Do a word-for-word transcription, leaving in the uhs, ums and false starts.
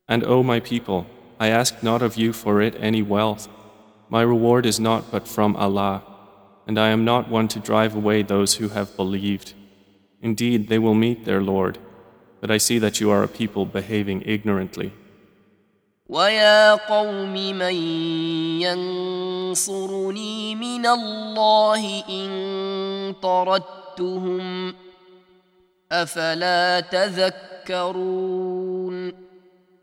And O my people, I ask not of you for it any wealth. My reward is not but from Allah, and I am not one to drive away those who have believed. Indeed, they will meet their Lord, but I see that you are a people behaving ignorantly. وَيَا قَوْمِ مَنْ يَنْصُرُنِي مِنَ اللَّهِ إِنْ طَرَدتُّهُمْ أَفَلَا تَذَكَّرُونَ